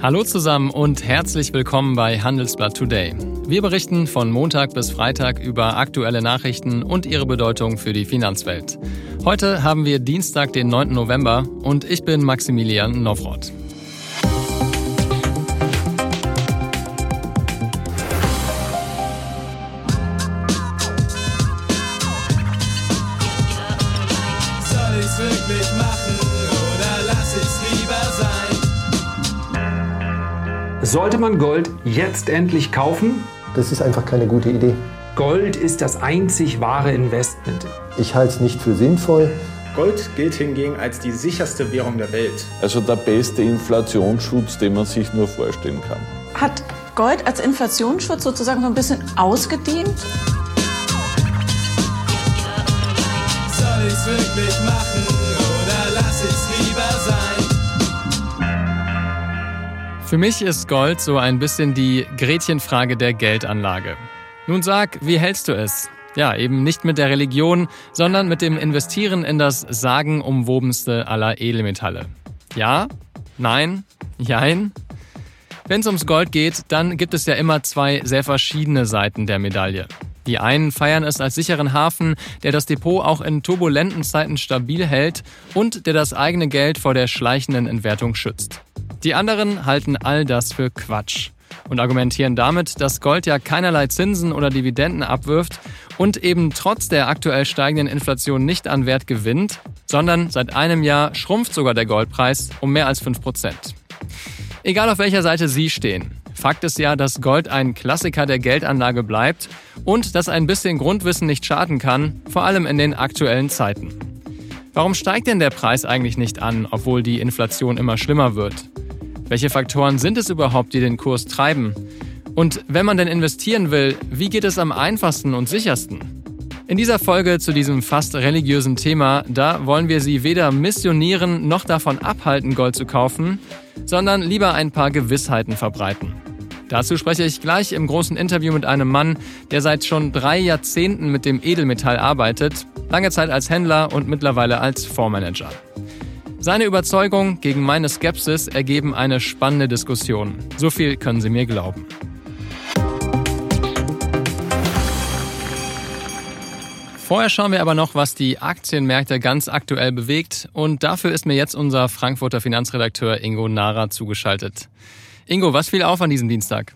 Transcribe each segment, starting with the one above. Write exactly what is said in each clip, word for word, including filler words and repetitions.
Hallo zusammen und herzlich willkommen bei Handelsblatt Today. Wir berichten von Montag bis Freitag über aktuelle Nachrichten und ihre Bedeutung für die Finanzwelt. Heute haben wir Dienstag, den neunten November und ich bin Maximilian Nowroth. Soll ich's wirklich machen oder lass ich's lieber sein? Sollte man Gold jetzt endlich kaufen? Das ist einfach keine gute Idee. Gold ist das einzig wahre Investment. Ich halte es nicht für sinnvoll. Gold gilt hingegen als die sicherste Währung der Welt. Also der beste Inflationsschutz, den man sich nur vorstellen kann. Hat Gold als Inflationsschutz sozusagen so ein bisschen ausgedient? Soll ich's wirklich machen oder lass ich's lieber sein? Für mich ist Gold so ein bisschen die Gretchenfrage der Geldanlage. Nun sag, wie hältst du es? Ja, eben nicht mit der Religion, sondern mit dem Investieren in das sagenumwobenste aller Edelmetalle. Ja? Nein? Jein? Wenn es ums Gold geht, dann gibt es ja immer zwei sehr verschiedene Seiten der Medaille. Die einen feiern es als sicheren Hafen, der das Depot auch in turbulenten Zeiten stabil hält und der das eigene Geld vor der schleichenden Entwertung schützt. Die anderen halten all das für Quatsch und argumentieren damit, dass Gold ja keinerlei Zinsen oder Dividenden abwirft und eben trotz der aktuell steigenden Inflation nicht an Wert gewinnt, sondern seit einem Jahr schrumpft sogar der Goldpreis um mehr als fünf Prozent. Egal auf welcher Seite Sie stehen, Fakt ist ja, dass Gold ein Klassiker der Geldanlage bleibt und dass ein bisschen Grundwissen nicht schaden kann, vor allem in den aktuellen Zeiten. Warum steigt denn der Preis eigentlich nicht an, obwohl die Inflation immer schlimmer wird? Welche Faktoren sind es überhaupt, die den Kurs treiben? Und wenn man denn investieren will, wie geht es am einfachsten und sichersten? In dieser Folge zu diesem fast religiösen Thema, da wollen wir Sie weder missionieren noch davon abhalten, Gold zu kaufen, sondern lieber ein paar Gewissheiten verbreiten. Dazu spreche ich gleich im großen Interview mit einem Mann, der seit schon drei Jahrzehnten mit dem Edelmetall arbeitet, lange Zeit als Händler und mittlerweile als Fondsmanager. Seine Überzeugung gegen meine Skepsis ergeben eine spannende Diskussion. So viel können Sie mir glauben. Vorher schauen wir aber noch, was die Aktienmärkte ganz aktuell bewegt. Und dafür ist mir jetzt unser Frankfurter Finanzredakteur Ingo Nahrer zugeschaltet. Ingo, was fiel auf an diesem Dienstag?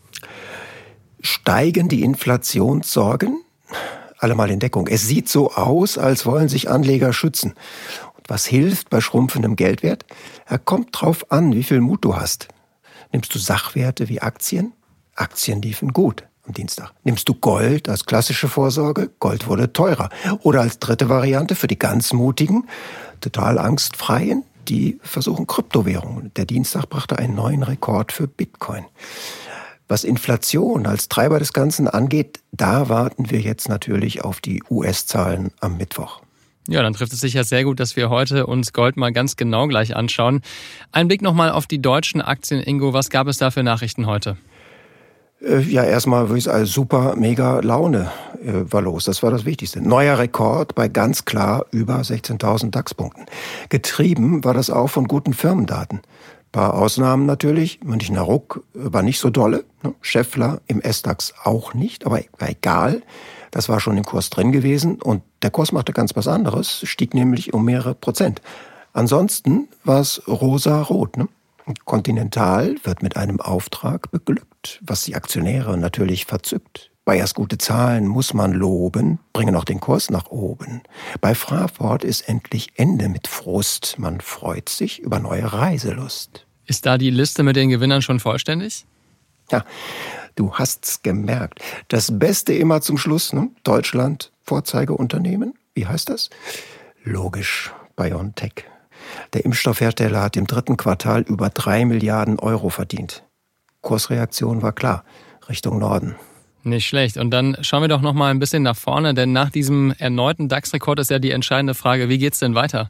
Steigen die Inflationssorgen? Alle mal in Deckung. Es sieht so aus, als wollen sich Anleger schützen. Und was hilft bei schrumpfendem Geldwert? Er kommt drauf an, wie viel Mut du hast. Nimmst du Sachwerte wie Aktien? Aktien liefen gut am Dienstag. Nimmst du Gold als klassische Vorsorge? Gold wurde teurer. Oder als dritte Variante für die ganz Mutigen, total Angstfreien, die versuchen Kryptowährungen. Der Dienstag brachte einen neuen Rekord für Bitcoin. Was Inflation als Treiber des Ganzen angeht, da warten wir jetzt natürlich auf die U S-Zahlen am Mittwoch. Ja, dann trifft es sich ja sehr gut, dass wir heute uns Gold mal ganz genau gleich anschauen. Ein Blick nochmal auf die deutschen Aktien, Ingo. Was gab es da für Nachrichten heute? Ja, erstmal würde ich sagen, super, mega Laune äh, war los. Das war das Wichtigste. Neuer Rekord bei ganz klar über sechzehntausend DAX-Punkten. Getrieben war das auch von guten Firmendaten. Ein paar Ausnahmen natürlich. Münchner Ruck war nicht so dolle. Ne? Schaeffler im S-DAX auch nicht, aber war egal. Das war schon im Kurs drin gewesen. Und der Kurs machte ganz was anderes, stieg nämlich um mehrere Prozent. Ansonsten war es rosa-rot, ne? Continental wird mit einem Auftrag beglückt, was die Aktionäre natürlich verzückt. Bayers gute Zahlen muss man loben, bringen auch den Kurs nach oben. Bei Fraport ist endlich Ende mit Frust. Man freut sich über neue Reiselust. Ist da die Liste mit den Gewinnern schon vollständig? Ja, du hast's gemerkt. Das Beste immer zum Schluss, ne? Deutschland, Vorzeigeunternehmen. Wie heißt das? Logisch, BioNTech. Der Impfstoffhersteller hat im dritten Quartal über drei Milliarden Euro verdient. Kursreaktion war klar, Richtung Norden. Nicht schlecht. Und dann schauen wir doch noch mal ein bisschen nach vorne, denn nach diesem erneuten DAX-Rekord ist ja die entscheidende Frage, wie geht's denn weiter?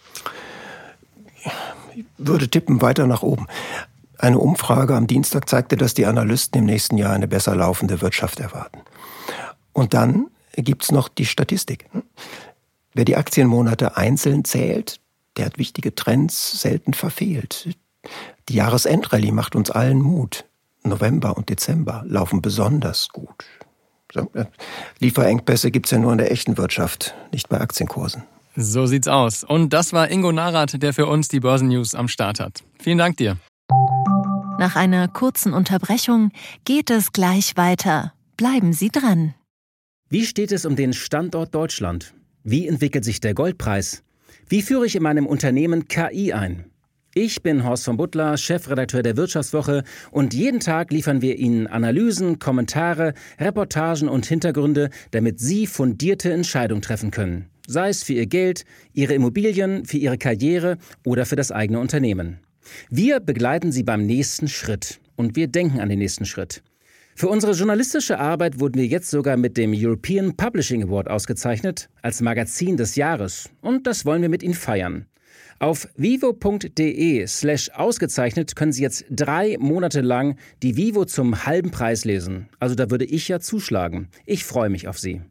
Ich würde tippen, weiter nach oben. Eine Umfrage am Dienstag zeigte, dass die Analysten im nächsten Jahr eine besser laufende Wirtschaft erwarten. Und dann gibt's noch die Statistik. Wer die Aktienmonate einzeln zählt, der hat wichtige Trends selten verfehlt. Die Jahresendrallye macht uns allen Mut. November und Dezember laufen besonders gut. So, äh, Lieferengpässe gibt's ja nur in der echten Wirtschaft, nicht bei Aktienkursen. So sieht's aus. Und das war Ingo Narath, der für uns die Börsennews am Start hat. Vielen Dank dir. Nach einer kurzen Unterbrechung geht es gleich weiter. Bleiben Sie dran. Wie steht es um den Standort Deutschland? Wie entwickelt sich der Goldpreis? Wie führe ich in meinem Unternehmen K I ein? Ich bin Horst von Butler, Chefredakteur der Wirtschaftswoche, und jeden Tag liefern wir Ihnen Analysen, Kommentare, Reportagen und Hintergründe, damit Sie fundierte Entscheidungen treffen können. Sei es für Ihr Geld, Ihre Immobilien, für Ihre Karriere oder für das eigene Unternehmen. Wir begleiten Sie beim nächsten Schritt und wir denken an den nächsten Schritt. Für unsere journalistische Arbeit wurden wir jetzt sogar mit dem European Publishing Award ausgezeichnet als Magazin des Jahres, und das wollen wir mit Ihnen feiern. Auf vivo.de slash ausgezeichnet können Sie jetzt drei Monate lang die Vivo zum halben Preis lesen. Also da würde ich ja zuschlagen. Ich freue mich auf Sie.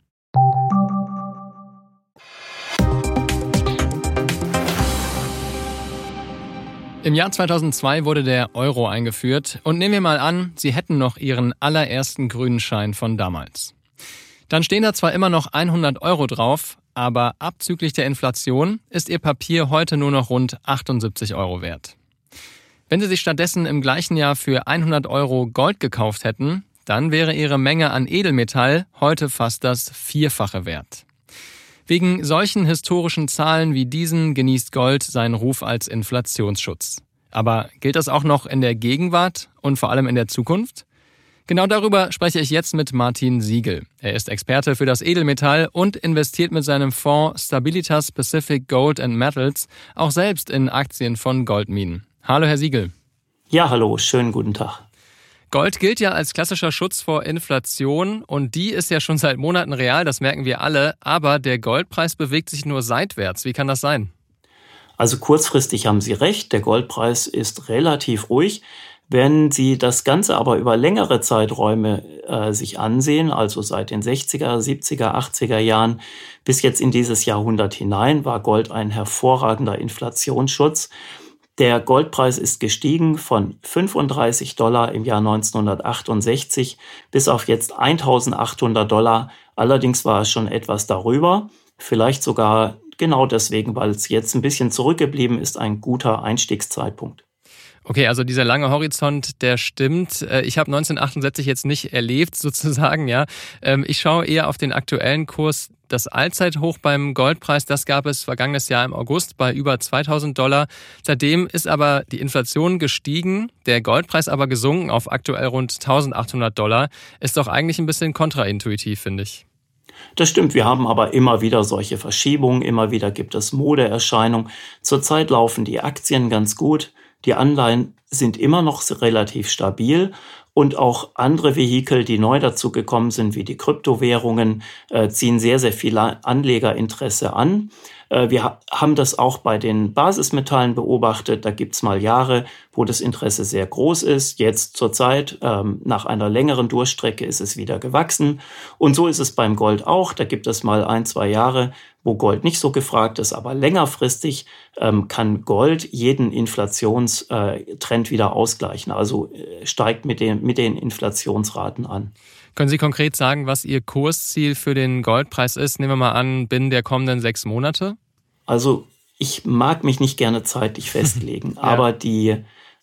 Im Jahr zweitausendzwei wurde der Euro eingeführt und nehmen wir mal an, Sie hätten noch Ihren allerersten grünen Schein von damals. Dann stehen da zwar immer noch hundert Euro drauf, aber abzüglich der Inflation ist Ihr Papier heute nur noch rund achtundsiebzig Euro wert. Wenn Sie sich stattdessen im gleichen Jahr für hundert Euro Gold gekauft hätten, dann wäre Ihre Menge an Edelmetall heute fast das Vierfache wert. Wegen solchen historischen Zahlen wie diesen genießt Gold seinen Ruf als Inflationsschutz. Aber gilt das auch noch in der Gegenwart und vor allem in der Zukunft? Genau darüber spreche ich jetzt mit Martin Siegel. Er ist Experte für das Edelmetall und investiert mit seinem Fonds Stabilitas Pacific Gold and Metals auch selbst in Aktien von Goldminen. Hallo, Herr Siegel. Ja, hallo, schönen guten Tag. Gold gilt ja als klassischer Schutz vor Inflation und die ist ja schon seit Monaten real, das merken wir alle, aber der Goldpreis bewegt sich nur seitwärts. Wie kann das sein? Also kurzfristig haben Sie recht, der Goldpreis ist relativ ruhig. Wenn Sie das Ganze aber über längere Zeiträume äh, sich ansehen, also seit den sechziger, siebziger, achtziger Jahren bis jetzt in dieses Jahrhundert hinein, war Gold ein hervorragender Inflationsschutz. Der Goldpreis ist gestiegen von fünfunddreißig Dollar im Jahr neunzehnhundertachtundsechzig bis auf jetzt eintausendachthundert Dollar. Allerdings war es schon etwas darüber, vielleicht sogar genau deswegen, weil es jetzt ein bisschen zurückgeblieben ist, ein guter Einstiegszeitpunkt. Okay, also dieser lange Horizont, der stimmt. Ich habe neunzehnhundertachtundsechzig jetzt nicht erlebt sozusagen, ja. Ich schaue eher auf den aktuellen Kurs. Das Allzeithoch beim Goldpreis, das gab es vergangenes Jahr im August bei über zweitausend Dollar. Seitdem ist aber die Inflation gestiegen, der Goldpreis aber gesunken auf aktuell rund eintausendachthundert Dollar. Ist doch eigentlich ein bisschen kontraintuitiv, finde ich. Das stimmt, wir haben aber immer wieder solche Verschiebungen, immer wieder gibt es Modeerscheinungen. Zurzeit laufen die Aktien ganz gut. Die Anleihen sind immer noch relativ stabil und auch andere Vehikel, die neu dazugekommen sind, wie die Kryptowährungen, äh, ziehen sehr, sehr viel Anlegerinteresse an. Äh, wir ha- haben das auch bei den Basismetallen beobachtet. Da gibt's mal Jahre, wo das Interesse sehr groß ist. Jetzt zurzeit, ähm, nach einer längeren Durchstrecke, ist es wieder gewachsen. Und so ist es beim Gold auch. Da gibt es mal ein, zwei Jahre, wo Gold nicht so gefragt ist, aber längerfristig ähm, kann Gold jeden Inflationstrend wieder ausgleichen, also äh, steigt mit den, mit den Inflationsraten an. Können Sie konkret sagen, was Ihr Kursziel für den Goldpreis ist? Nehmen wir mal an, binnen der kommenden sechs Monate? Also ich mag mich nicht gerne zeitlich festlegen, ja. Aber die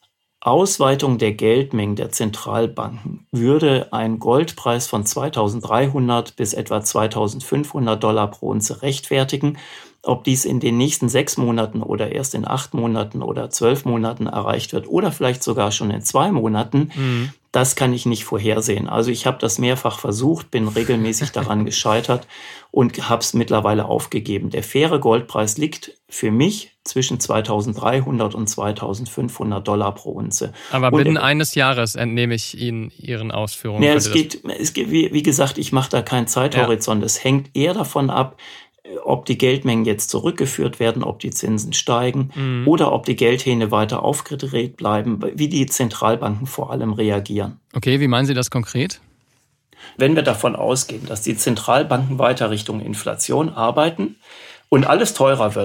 Ausweitung der Geldmengen der Zentralbanken würde einen Goldpreis von zweitausenddreihundert bis etwa zweitausendfünfhundert Dollar pro Unze rechtfertigen. Ob dies in den nächsten sechs Monaten oder erst in acht Monaten oder zwölf Monaten erreicht wird oder vielleicht sogar schon in zwei Monaten, mhm. das kann ich nicht vorhersehen. Also ich habe das mehrfach versucht, bin regelmäßig daran gescheitert und habe es mittlerweile aufgegeben. Der faire Goldpreis liegt für mich zwischen zweitausenddreihundert und zweitausendfünfhundert Dollar pro Unze. Aber binnen und, eines Jahres entnehme ich Ihnen Ihren Ausführungen. Ja, es geht, es geht wie, wie gesagt, ich mache da keinen Zeithorizont. Ja. Es hängt eher davon ab, ob die Geldmengen jetzt zurückgeführt werden, ob die Zinsen steigen mhm. oder ob die Geldhähne weiter aufgedreht bleiben, wie die Zentralbanken vor allem reagieren. Okay, wie meinen Sie das konkret? Wenn wir davon ausgehen, dass die Zentralbanken weiter Richtung Inflation arbeiten und alles teurer wird,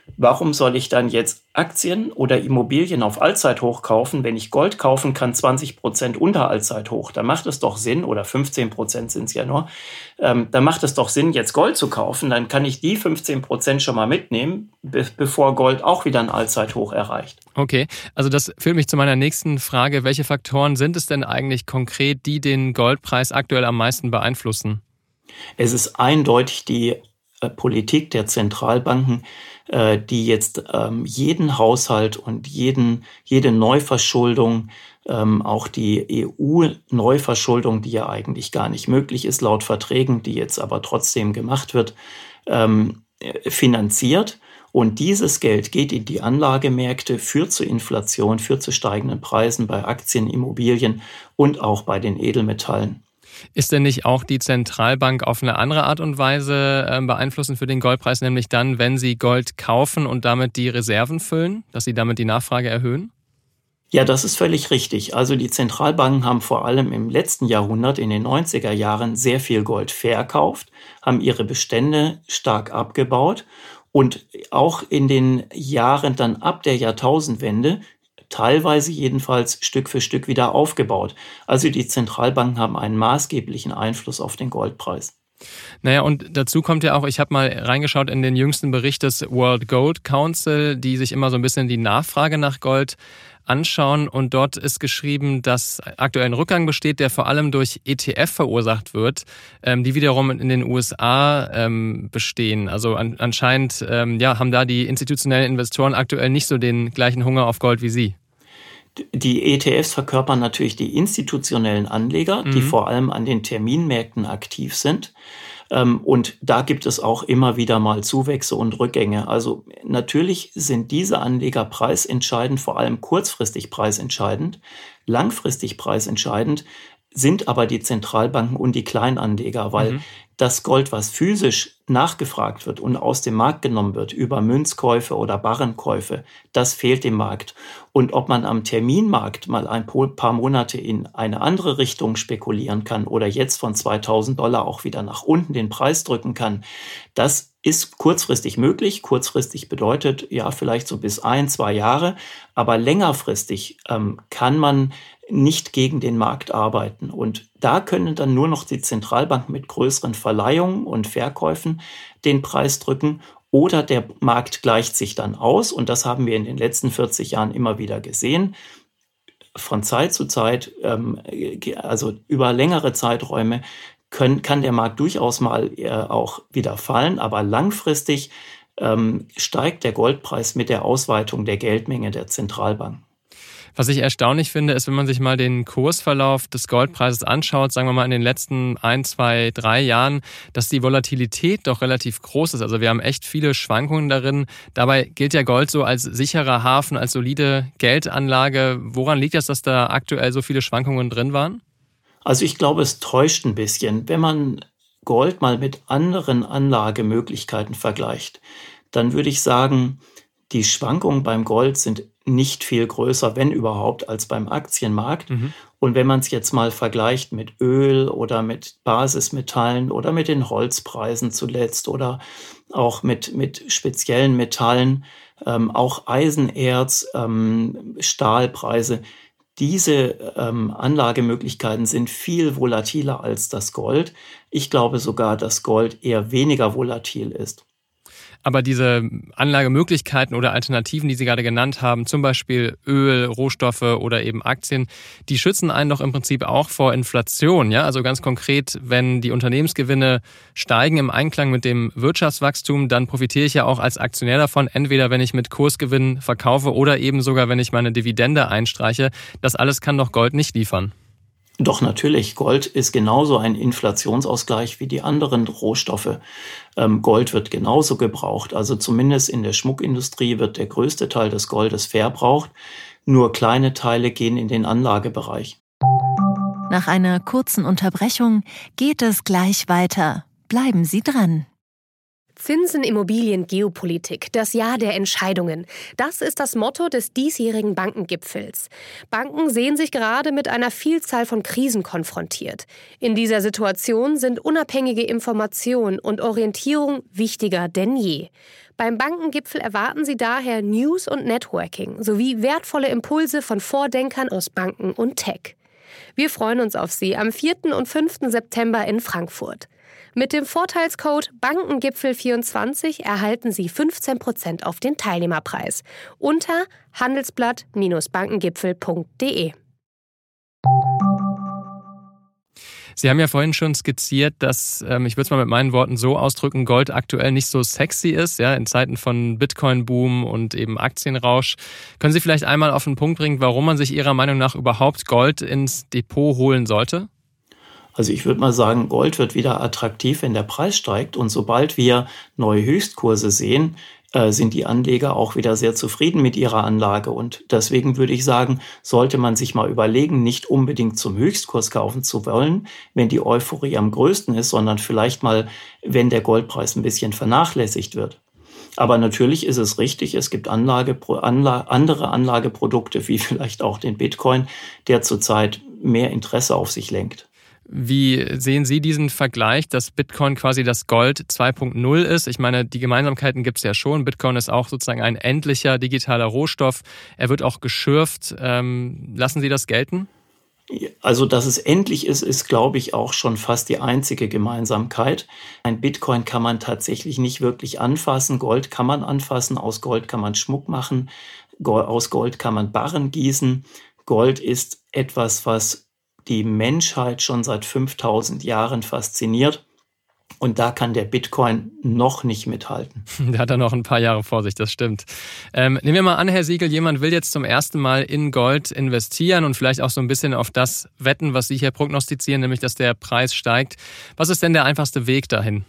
Warum soll ich dann jetzt Aktien oder Immobilien auf Allzeithoch kaufen, wenn ich Gold kaufen kann, zwanzig Prozent unter Allzeithoch? Da macht es doch Sinn, oder fünfzehn Prozent sind es ja nur, ähm, da macht es doch Sinn, jetzt Gold zu kaufen. Dann kann ich die fünfzehn Prozent schon mal mitnehmen, be- bevor Gold auch wieder ein Allzeithoch erreicht. Okay, also das führt mich zu meiner nächsten Frage. Welche Faktoren sind es denn eigentlich konkret, die den Goldpreis aktuell am meisten beeinflussen? Es ist eindeutig die äh, Politik der Zentralbanken, äh, die jetzt ähm, jeden Haushalt und jeden, jede Neuverschuldung, ähm, auch die E U-Neuverschuldung, die ja eigentlich gar nicht möglich ist laut Verträgen, die jetzt aber trotzdem gemacht wird, ähm, finanziert. Und dieses Geld geht in die Anlagemärkte, führt zu Inflation, führt zu steigenden Preisen bei Aktien, Immobilien und auch bei den Edelmetallen. Ist denn nicht auch die Zentralbank auf eine andere Art und Weise äh, beeinflussend für den Goldpreis, nämlich dann, wenn sie Gold kaufen und damit die Reserven füllen, dass sie damit die Nachfrage erhöhen? Ja, das ist völlig richtig. Also die Zentralbanken haben vor allem im letzten Jahrhundert, in den neunziger Jahren, sehr viel Gold verkauft, haben ihre Bestände stark abgebaut und auch in den Jahren dann ab der Jahrtausendwende teilweise jedenfalls Stück für Stück wieder aufgebaut. Also die Zentralbanken haben einen maßgeblichen Einfluss auf den Goldpreis. Naja, und dazu kommt ja auch, ich habe mal reingeschaut in den jüngsten Bericht des World Gold Council, die sich immer so ein bisschen die Nachfrage nach Gold anschauen. Und dort ist geschrieben, dass aktuell ein Rückgang besteht, der vor allem durch E T F verursacht wird, ähm, die wiederum in den U S A ähm, bestehen. Also an, anscheinend ähm, ja, haben da die institutionellen Investoren aktuell nicht so den gleichen Hunger auf Gold wie Sie. Die E T Fs verkörpern natürlich die institutionellen Anleger, mhm. die vor allem an den Terminmärkten aktiv sind. Und da gibt es auch immer wieder mal Zuwächse und Rückgänge. Also natürlich sind diese Anleger preisentscheidend, vor allem kurzfristig preisentscheidend, langfristig preisentscheidend sind aber die Zentralbanken und die Kleinanleger, weil mhm. das Gold, was physisch nachgefragt wird und aus dem Markt genommen wird über Münzkäufe oder Barrenkäufe, das fehlt dem Markt. Und ob man am Terminmarkt mal ein paar Monate in eine andere Richtung spekulieren kann oder jetzt von zweitausend Dollar auch wieder nach unten den Preis drücken kann, das ist kurzfristig möglich. Kurzfristig bedeutet ja vielleicht so bis ein, zwei Jahre, aber längerfristig ähm, kann man nicht gegen den Markt arbeiten. Und da können dann nur noch die Zentralbanken mit größeren Verleihungen und Verkäufen den Preis drücken oder der Markt gleicht sich dann aus. Und das haben wir in den letzten vierzig Jahren immer wieder gesehen. Von Zeit zu Zeit, ähm, also über längere Zeiträume, können, kann der Markt durchaus mal äh, auch wieder fallen. Aber langfristig ähm, steigt der Goldpreis mit der Ausweitung der Geldmenge der Zentralbanken. Was ich erstaunlich finde, ist, wenn man sich mal den Kursverlauf des Goldpreises anschaut, sagen wir mal in den letzten ein, zwei, drei Jahren, dass die Volatilität doch relativ groß ist. Also wir haben echt viele Schwankungen darin. Dabei gilt ja Gold so als sicherer Hafen, als solide Geldanlage. Woran liegt das, dass da aktuell so viele Schwankungen drin waren? Also ich glaube, es täuscht ein bisschen. Wenn man Gold mal mit anderen Anlagemöglichkeiten vergleicht, dann würde ich sagen, die Schwankungen beim Gold sind nicht viel größer, wenn überhaupt, als beim Aktienmarkt. Mhm. Und wenn man es jetzt mal vergleicht mit Öl oder mit Basismetallen oder mit den Holzpreisen zuletzt oder auch mit, mit speziellen Metallen, ähm, auch Eisenerz, ähm, Stahlpreise, diese ähm, Anlagemöglichkeiten sind viel volatiler als das Gold. Ich glaube sogar, dass Gold eher weniger volatil ist. Aber diese Anlagemöglichkeiten oder Alternativen, die Sie gerade genannt haben, zum Beispiel Öl, Rohstoffe oder eben Aktien, die schützen einen doch im Prinzip auch vor Inflation. Ja? Also ganz konkret, wenn die Unternehmensgewinne steigen im Einklang mit dem Wirtschaftswachstum, dann profitiere ich ja auch als Aktionär davon, entweder wenn ich mit Kursgewinn verkaufe oder eben sogar, wenn ich meine Dividende einstreiche. Das alles kann doch Gold nicht liefern. Doch natürlich, Gold ist genauso ein Inflationsausgleich wie die anderen Rohstoffe. Ähm, Gold wird genauso gebraucht, also zumindest in der Schmuckindustrie wird der größte Teil des Goldes verbraucht, nur kleine Teile gehen in den Anlagebereich. Nach einer kurzen Unterbrechung geht es gleich weiter. Bleiben Sie dran. Zinsen, Immobilien, Geopolitik, das Jahr der Entscheidungen. Das ist das Motto des diesjährigen Bankengipfels. Banken sehen sich gerade mit einer Vielzahl von Krisen konfrontiert. In dieser Situation sind unabhängige Information und Orientierung wichtiger denn je. Beim Bankengipfel erwarten Sie daher News und Networking sowie wertvolle Impulse von Vordenkern aus Banken und Tech. Wir freuen uns auf Sie am vierten und fünften September in Frankfurt. Mit dem Vorteilscode Bankengipfel vierundzwanzig erhalten Sie fünfzehn Prozent auf den Teilnehmerpreis unter handelsblatt Bindestrich bankengipfel punkt de. Sie haben ja vorhin schon skizziert, dass, ähm, ich würde es mal mit meinen Worten so ausdrücken, Gold aktuell nicht so sexy ist, ja, in Zeiten von Bitcoin-Boom und eben Aktienrausch. Können Sie vielleicht einmal auf den Punkt bringen, warum man sich Ihrer Meinung nach überhaupt Gold ins Depot holen sollte? Also ich würde mal sagen, Gold wird wieder attraktiv, wenn der Preis steigt. Und sobald wir neue Höchstkurse sehen, äh, sind die Anleger auch wieder sehr zufrieden mit ihrer Anlage. Und deswegen würde ich sagen, sollte man sich mal überlegen, nicht unbedingt zum Höchstkurs kaufen zu wollen, wenn die Euphorie am größten ist, sondern vielleicht mal, wenn der Goldpreis ein bisschen vernachlässigt wird. Aber natürlich ist es richtig, es gibt Anlage, Anla, andere Anlageprodukte, wie vielleicht auch den Bitcoin, der zurzeit mehr Interesse auf sich lenkt. Wie sehen Sie diesen Vergleich, dass Bitcoin quasi das Gold zwei Punkt null ist? Ich meine, die Gemeinsamkeiten gibt es ja schon. Bitcoin ist auch sozusagen ein endlicher digitaler Rohstoff. Er wird auch geschürft. Ähm, lassen Sie das gelten? Also, dass es endlich ist, ist, glaube ich, auch schon fast die einzige Gemeinsamkeit. Ein Bitcoin kann man tatsächlich nicht wirklich anfassen. Gold kann man anfassen. Aus Gold kann man Schmuck machen. Aus Gold kann man Barren gießen. Gold ist etwas, was die Menschheit schon seit fünftausend Jahren fasziniert. Und da kann der Bitcoin noch nicht mithalten. Der hat da noch ein paar Jahre vor sich, das stimmt. Ähm, nehmen wir mal an, Herr Siegel, jemand will jetzt zum ersten Mal in Gold investieren und vielleicht auch so ein bisschen auf das wetten, was Sie hier prognostizieren, nämlich dass der Preis steigt. Was ist denn der einfachste Weg dahin?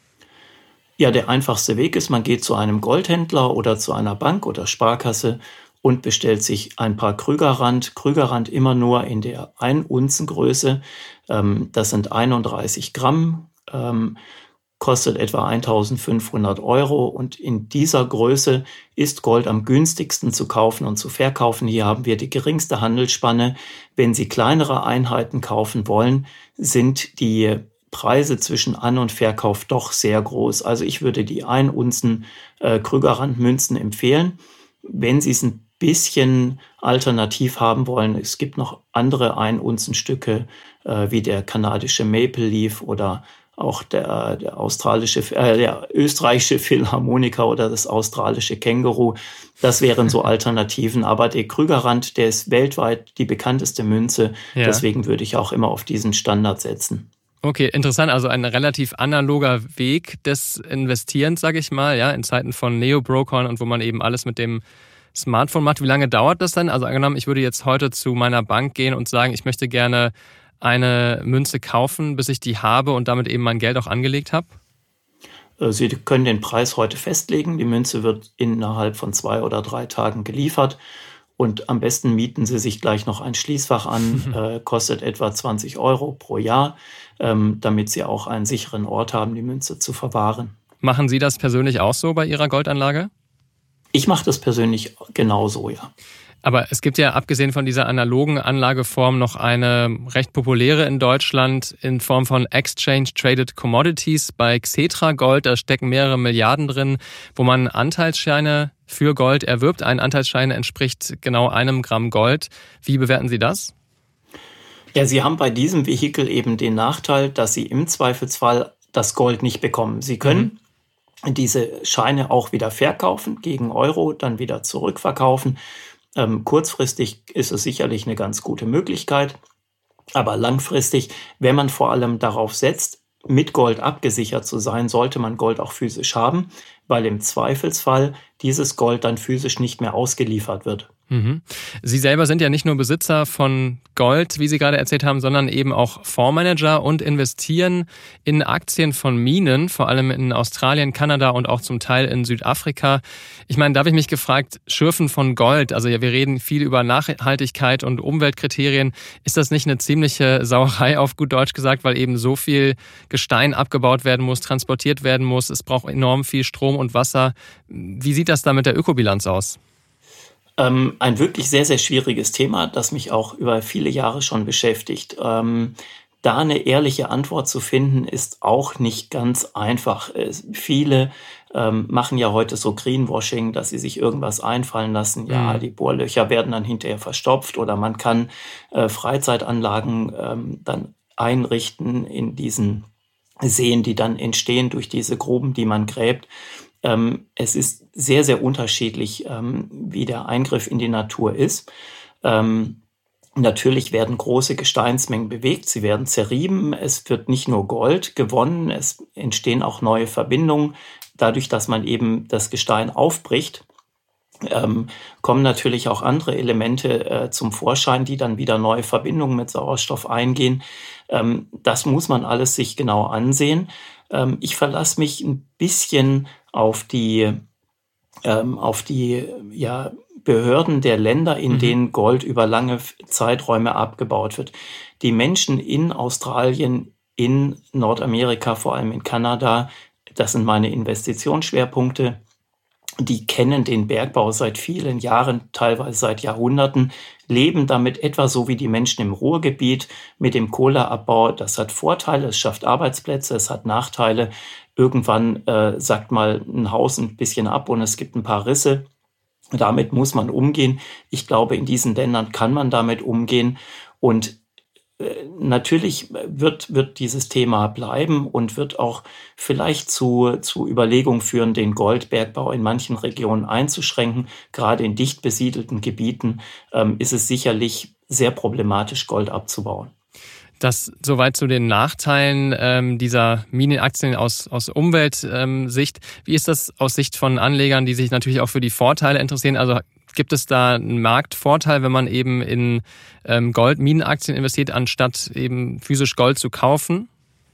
Ja, der einfachste Weg ist, man geht zu einem Goldhändler oder zu einer Bank oder Sparkasse und bestellt sich ein paar Krügerrand. Krügerrand immer nur in der ein Unzen Größe. Ähm, das sind einunddreißig Gramm, ähm, kostet etwa eintausendfünfhundert Euro. Und in dieser Größe ist Gold am günstigsten zu kaufen und zu verkaufen. Hier haben wir die geringste Handelsspanne. Wenn Sie kleinere Einheiten kaufen wollen, sind die Preise zwischen An- und Verkauf doch sehr groß. Also ich würde die ein Unzen äh, Krügerrand-Münzen empfehlen. Wenn Sie es ein bisschen alternativ haben wollen, es gibt noch andere Ein-Unzen-Stücke, äh, wie der kanadische Maple Leaf oder auch der, der australische, äh, der österreichische Philharmoniker oder das australische Känguru. Das wären so Alternativen. Aber der Krügerrand, der ist weltweit die bekannteste Münze. Ja. Deswegen würde ich auch immer auf diesen Standard setzen. Okay, interessant. Also ein relativ analoger Weg des Investierens, sage ich mal, ja, in Zeiten von Neo-Brokern und wo man eben alles mit dem Smartphone macht. Wie lange dauert das denn? Also angenommen, ich würde jetzt heute zu meiner Bank gehen und sagen, ich möchte gerne eine Münze kaufen, bis ich die habe und damit eben mein Geld auch angelegt habe? Sie können den Preis heute festlegen. Die Münze wird innerhalb von zwei oder drei Tagen geliefert. Und am besten mieten Sie sich gleich noch ein Schließfach an, äh, kostet etwa zwanzig Euro pro Jahr, ähm, damit Sie auch einen sicheren Ort haben, die Münze zu verwahren. Machen Sie das persönlich auch so bei Ihrer Goldanlage? Ich mache das persönlich genauso, ja. Aber es gibt ja abgesehen von dieser analogen Anlageform noch eine recht populäre in Deutschland in Form von Exchange Traded Commodities bei Xetra Gold. Da stecken mehrere Milliarden drin, wo man Anteilsscheine für Gold erwirbt. Ein Anteilsschein entspricht genau einem Gramm Gold. Wie bewerten Sie das? Ja, Sie haben bei diesem Vehikel eben den Nachteil, dass Sie im Zweifelsfall das Gold nicht bekommen. Sie können mhm. diese Scheine auch wieder verkaufen gegen Euro, dann wieder zurückverkaufen. Ähm, kurzfristig ist es sicherlich eine ganz gute Möglichkeit, aber langfristig, wenn man vor allem darauf setzt, mit Gold abgesichert zu sein, sollte man Gold auch physisch haben, weil im Zweifelsfall dieses Gold dann physisch nicht mehr ausgeliefert wird. Mhm. Sie selber sind ja nicht nur Besitzer von Gold, wie Sie gerade erzählt haben, sondern eben auch Fondsmanager und investieren in Aktien von Minen, vor allem in Australien, Kanada und auch zum Teil in Südafrika. Ich meine, da habe ich mich gefragt, Schürfen von Gold, also ja, wir reden viel über Nachhaltigkeit und Umweltkriterien. Ist das nicht eine ziemliche Sauerei, auf gut Deutsch gesagt, weil eben so viel Gestein abgebaut werden muss, transportiert werden muss, es braucht enorm viel Strom und Wasser. Wie sieht das da mit der Ökobilanz aus? Ähm, ein wirklich sehr, sehr schwieriges Thema, das mich auch über viele Jahre schon beschäftigt. Ähm, da eine ehrliche Antwort zu finden, ist auch nicht ganz einfach. Viele ähm, machen ja heute so Greenwashing, dass sie sich irgendwas einfallen lassen. Ja, mhm. die Bohrlöcher werden dann hinterher verstopft oder man kann äh, Freizeitanlagen ähm, dann einrichten in diesen Seen, die dann entstehen durch diese Gruben, die man gräbt. Ähm, es ist sehr, sehr unterschiedlich, ähm, wie der Eingriff in die Natur ist. Ähm, Natürlich werden große Gesteinsmengen bewegt, sie werden zerrieben, es wird nicht nur Gold gewonnen, es entstehen auch neue Verbindungen. Dadurch, dass man eben das Gestein aufbricht, ähm, kommen natürlich auch andere Elemente äh, zum Vorschein, die dann wieder neue Verbindungen mit Sauerstoff eingehen. Ähm, das muss man alles sich genau ansehen. Ähm, ich verlasse mich ein bisschen auf die, ähm, auf die, ja, Behörden der Länder, in mhm. denen Gold über lange Zeiträume abgebaut wird. Die Menschen in Australien, in Nordamerika, vor allem in Kanada, das sind meine Investitionsschwerpunkte, die kennen den Bergbau seit vielen Jahren, teilweise seit Jahrhunderten, leben damit etwa so wie die Menschen im Ruhrgebiet mit dem Kohleabbau. Das hat Vorteile, es schafft Arbeitsplätze, es hat Nachteile. Irgendwann äh, sagt mal ein Haus ein bisschen ab und es gibt ein paar Risse. Damit muss man umgehen. Ich glaube, in diesen Ländern kann man damit umgehen. Und äh, natürlich wird, wird dieses Thema bleiben und wird auch vielleicht zu, zu Überlegungen führen, den Goldbergbau in manchen Regionen einzuschränken. Gerade in dicht besiedelten Gebieten ähm, ist es sicherlich sehr problematisch, Gold abzubauen. Das soweit zu den Nachteilen ähm, dieser Minenaktien aus, aus Umweltsicht. Ähm, Wie ist das aus Sicht von Anlegern, die sich natürlich auch für die Vorteile interessieren? Also gibt es da einen Marktvorteil, wenn man eben in ähm, Gold-Minenaktien investiert, anstatt eben physisch Gold zu kaufen?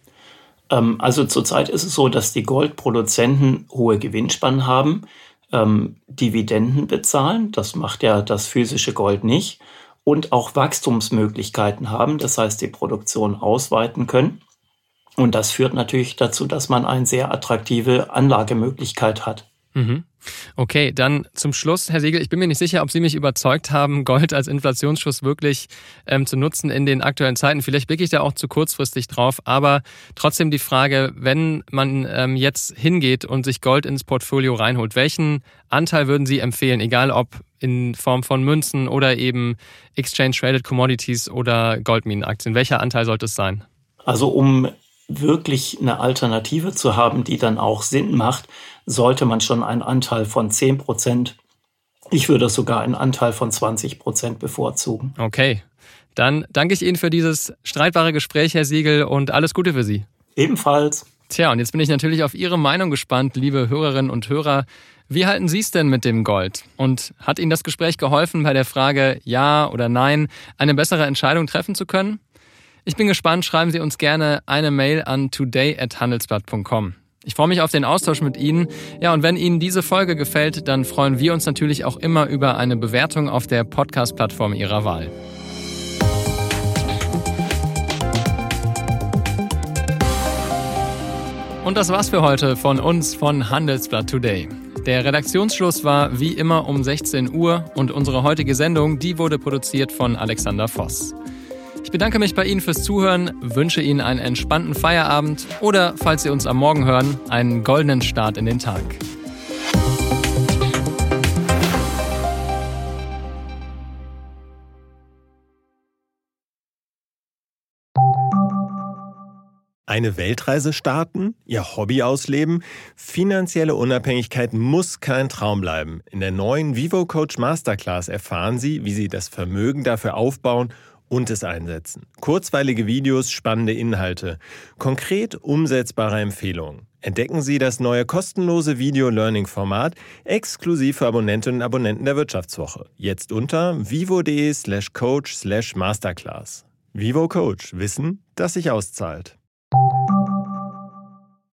Ähm, also zurzeit ist es so, dass die Goldproduzenten hohe Gewinnspannen haben, ähm, Dividenden bezahlen. Das macht ja das physische Gold nicht. Und auch Wachstumsmöglichkeiten haben, das heißt, die Produktion ausweiten können. Und das führt natürlich dazu, dass man eine sehr attraktive Anlagemöglichkeit hat. Mhm. Okay, dann zum Schluss, Herr Siegel, ich bin mir nicht sicher, ob Sie mich überzeugt haben, Gold als Inflationsschutz wirklich ähm, zu nutzen in den aktuellen Zeiten. Vielleicht blicke ich da auch zu kurzfristig drauf, aber trotzdem die Frage, wenn man ähm, jetzt hingeht und sich Gold ins Portfolio reinholt, welchen Anteil würden Sie empfehlen, egal ob in Form von Münzen oder eben Exchange-Traded Commodities oder Goldminenaktien? Welcher Anteil sollte es sein? Also um wirklich eine Alternative zu haben, die dann auch Sinn macht, sollte man schon einen Anteil von zehn Prozent, ich würde sogar einen Anteil von zwanzig Prozent bevorzugen. Okay, dann danke ich Ihnen für dieses streitbare Gespräch, Herr Siegel, und alles Gute für Sie. Ebenfalls. Tja, und jetzt bin ich natürlich auf Ihre Meinung gespannt, liebe Hörerinnen und Hörer. Wie halten Sie es denn mit dem Gold? Und hat Ihnen das Gespräch geholfen, bei der Frage Ja oder Nein eine bessere Entscheidung treffen zu können? Ich bin gespannt, schreiben Sie uns gerne eine Mail an today at handelsblatt punkt com. Ich freue mich auf den Austausch mit Ihnen. Ja, und wenn Ihnen diese Folge gefällt, dann freuen wir uns natürlich auch immer über eine Bewertung auf der Podcast-Plattform Ihrer Wahl. Und das war's für heute von uns von Handelsblatt Today. Der Redaktionsschluss war wie immer um sechzehn Uhr und unsere heutige Sendung, die wurde produziert von Alexander Voss. Ich bedanke mich bei Ihnen fürs Zuhören, wünsche Ihnen einen entspannten Feierabend oder, falls Sie uns am Morgen hören, einen goldenen Start in den Tag. Eine Weltreise starten? Ihr Hobby ausleben? Finanzielle Unabhängigkeit muss kein Traum bleiben. In der neuen Vivo Coach Masterclass erfahren Sie, wie Sie das Vermögen dafür aufbauen und es einsetzen. Kurzweilige Videos, spannende Inhalte, konkret umsetzbare Empfehlungen. Entdecken Sie das neue kostenlose Video-Learning-Format exklusiv für Abonnentinnen und Abonnenten der Wirtschaftswoche. Jetzt unter vivo.de slash coach slash masterclass. Vivo Coach. Wissen, das sich auszahlt.